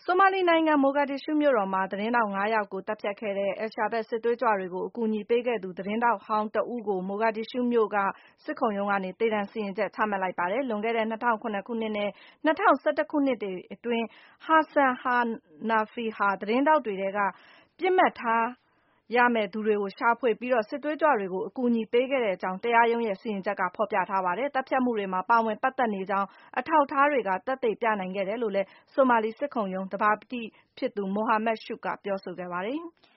ဆိုမာလီနိုင်ငံ မိုဂါဒစ်ရှူးမြို့တော်မှာ သတင်းထောက် ၅ ယောက်ကို သတ်ဖြတ်ခဲ့တဲ့ Al-Shabaab စစ်သွေးကြွတွေကို အကူအညီပေးခဲ့သူ သတင်းထောက်ဟောင်းတဦးကို မိုဂါဒစ်ရှူးမြို့က စစ်ခုံရုံးကနေ သေဒဏ်စီရင်ချက် ချမှတ်လိုက်ပါတယ်။ လွန်ခဲ့တဲ့ ၂၀၀၇ ခုနှစ်နဲ့ ၂၀၁၁ ခုနှစ်တွေအတွင်း Hassan Hanafi ဟာ သတင်းထောက်တွေထဲက ပစ်မှတ်ထားရမယ့်သူတွေကို ရှာဖွေပြီး စစ်သွေးကြွတွေကို အကူအညီပေးခဲ့တဲ့အကြောင်း တရားရုံးရဲ့ စီရင်ချက်က ဖော်ပြထားပါတယ်။ သတ်ဖြတ်မှုတွေမှာ ပါဝင်ပတ်သက်နေကြောင်း အထောက်အထားတွေက သက်သေပြနိုင်ခဲ့တယ်လို့လည်း ဆိုမာလီစစ်ခုံရုံး သဘာပတိဖြစ်သူ Mohammed Shukri က ပြောဆိုခဲ့ပါတယ်။